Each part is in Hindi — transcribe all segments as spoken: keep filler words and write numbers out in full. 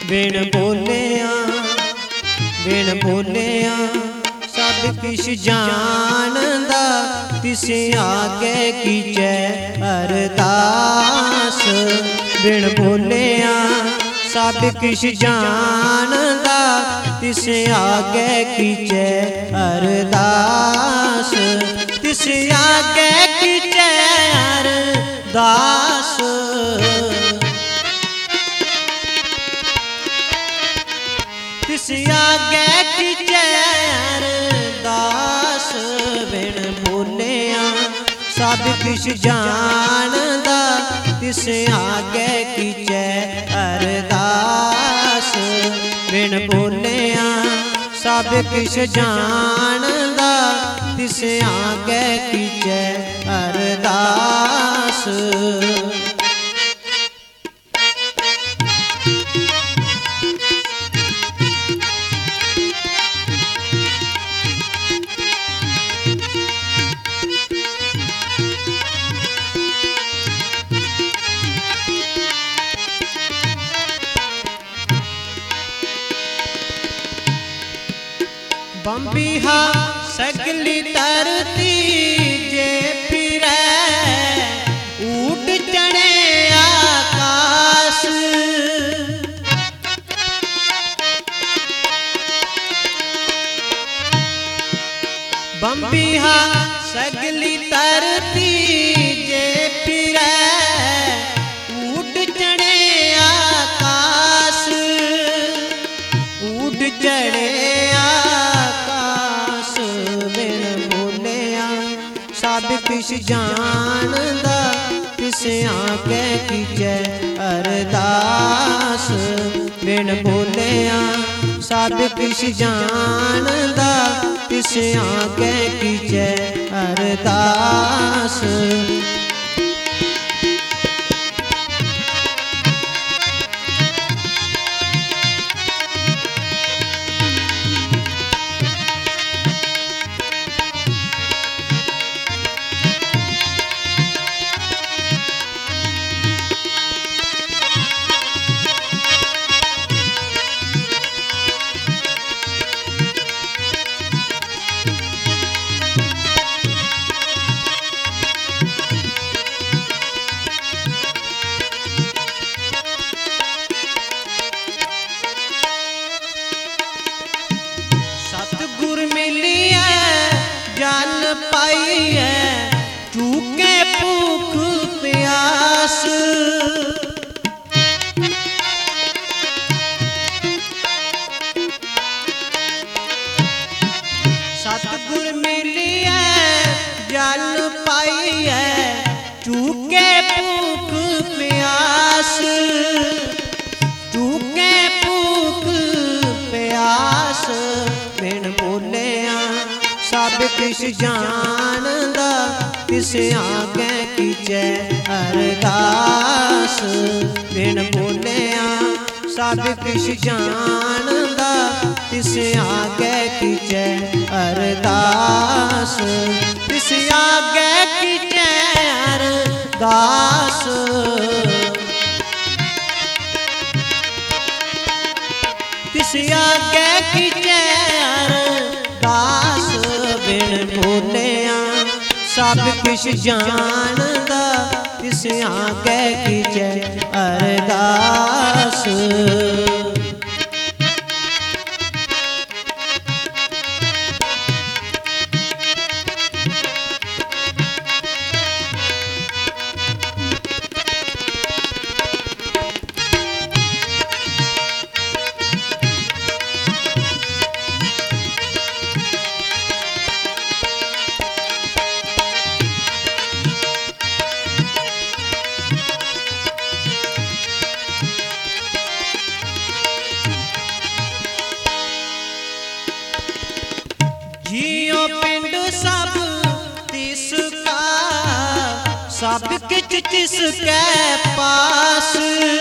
बिन बोलिया बिन बोलिया सब किश जानदा, तिस आगे कीजे अरदास। बिन बोलिया सब किश जानदा, तिस आगे कीजे अरदास। तिस आगे कीजे अरदास। तिस आगे कीजे अरदास। बिन बोलिया सब किश जानदा, तिस आगे कीजे अरदास। बिन बोलिया सब किश जानदा, तिस आगे कीजे अरदास। बंबिहा सगली धरती जे फिरे, ऊट चढ़े आकाश। बंबिहा सगली धरती जे फिरे, ऊट चढ़े आकाश। ऊट चढ़े सब किश जानदा, तिस आगे कीजे अरदास। बिन बोलिया सब किश जानदा, तिस आगे कीजे अरदास। सतगुर मिलिया जल पाइए, चूके भूख प्यास। सतगुर मिलिया जल पाइए, चूके भूख प्यास। चूके भूख प्यास। बिन बोलिया सब किश जानदा, तिस आगे कीजे अरदास। बिन बोलिया सब किश जानदा, तिस आगे कीजे अरदास। तिस आगे कीजे अरदास। तिस आगे कीजे अरदास। बिन बोलिया सब किश जानदा, तिस आगे कीजे अरदास। जियो पिंड सब तिसका, सब किच तिसके पास।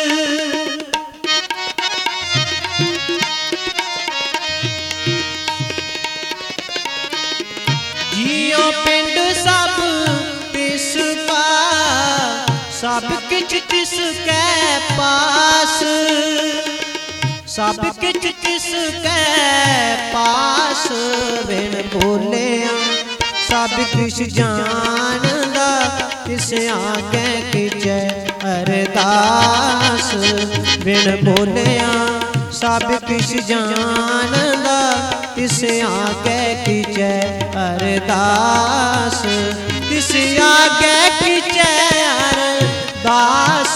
जियो पिंड सब तिसका, सब किच तिसके पास। सब किछ तिसके पास बिन बोलिया सब किछ जानदा तिस आगे कीजे अरदास बिन बोलिया सब किछ जानदा तिस आगे कीजे अरदास तिस आगे कीजे अरदास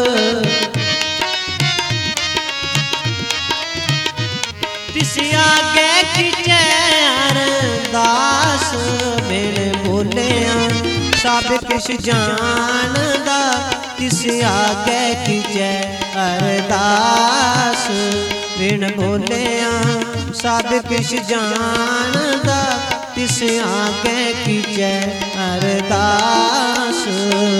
तिस आगे कीजे अरदास बिन बोलिया सब किछ जानदा तिस आगे कीजे अरदास बिन बोलिया सब किछ जानदा तिस आगे कीजे अरदास।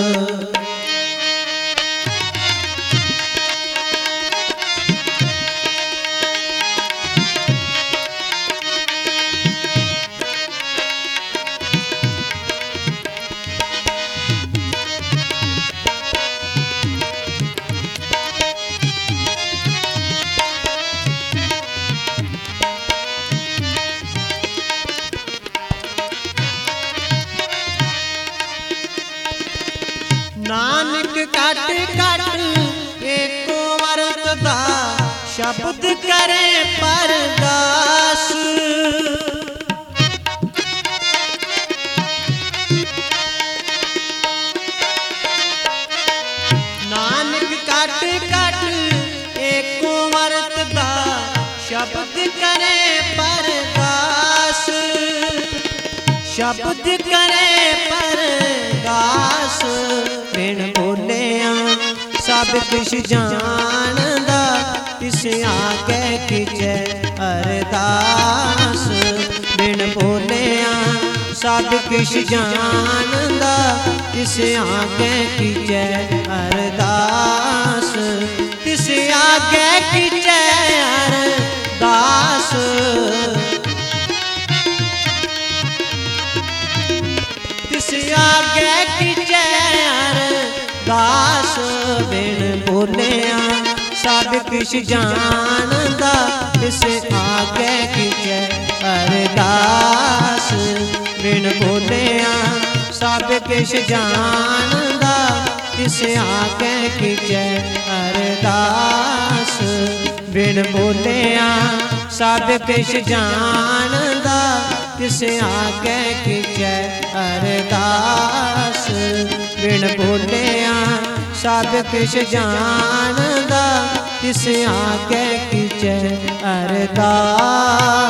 नानक कट कट एको वरत दा शब्द करे परदास नानक कट कट एको वरत दा शब्द करे परदास शब्द करे परदास बिन बोलिया सब किछ जानदा तिस आगे कीजे अरदास बिन बोलिया सब किछ जानदा तिस आगे कीजे अरदास तिस आगे कीजे अरदास तिस आगे कीजे अरदास बिन बोलिया सब किछ जानदा तिस आगे कीजे अरदास बिन बोलिया सब किछ जानदा तिस आगे कीजे अरदास बिन बोलिया सब किछ जानदा तिस आगे कीजे अरदास बिन बोलिया सब किछ जानदा तिस आगे कीजे अरदास।